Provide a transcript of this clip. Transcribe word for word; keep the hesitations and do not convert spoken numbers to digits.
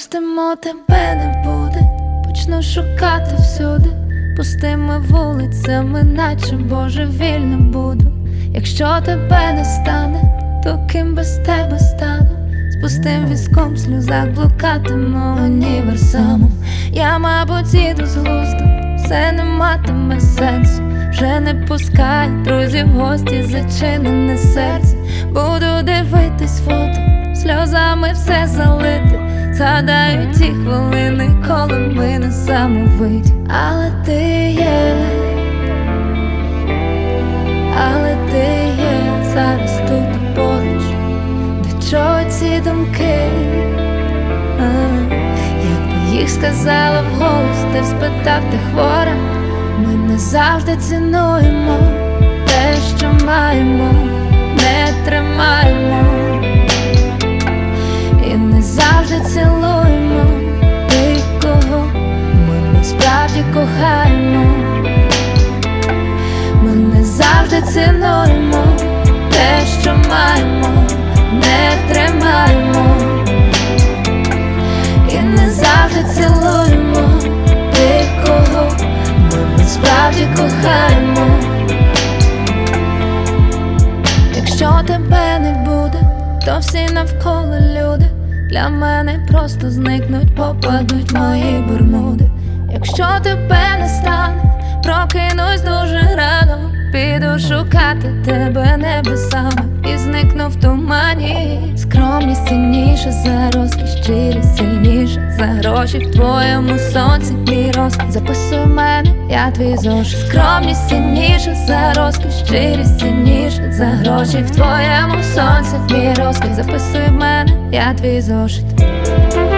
Відпустимо, тебе не буде, почну шукати всюди, пустими вулицями, наче божевільно буду. Якщо тебе не стане, то ким без тебе стану? З пустим візком в сльозах блукатиму універсамом. Я, мабуть, їду з глузду, все не матиме сенсу. Вже не пускай друзів в гості, зачинене серце. Буду дивитись фото, сльозами все залити. Згадаю ті хвилини, коли ми не самовиті. Але ти є, але ти є зараз тут поруч. До чого ці думки? А, якби їх сказала вголос, ти б спитав, ти хвора. Ми не завжди цінуємо те, що маємо, не тримаємо і не завжди цілуємо тих, кого ми насправді кохаємо. Ми не завжди цінуємо те, що маємо, не тримаємо і не завжди цілуємо тих, кого ми насправді кохаємо. Якщо тебе не буде, то всі навколо люди для мене просто зникнуть, попадуть мої бермуди. Якщо тебе не стане, прокинусь дуже рано, піду шукати тебе небесами і зникну в тумані. Скромність цінніша за розкіш, щирість сильніша за гроші. В твоєму сонці мій розкіш, записуй мене, я твій зошит. Скромність цінніша за розкіш, щирість сильніша за гроші. В твоєму сонці мій розкіш, записуй мене, я твій зошит.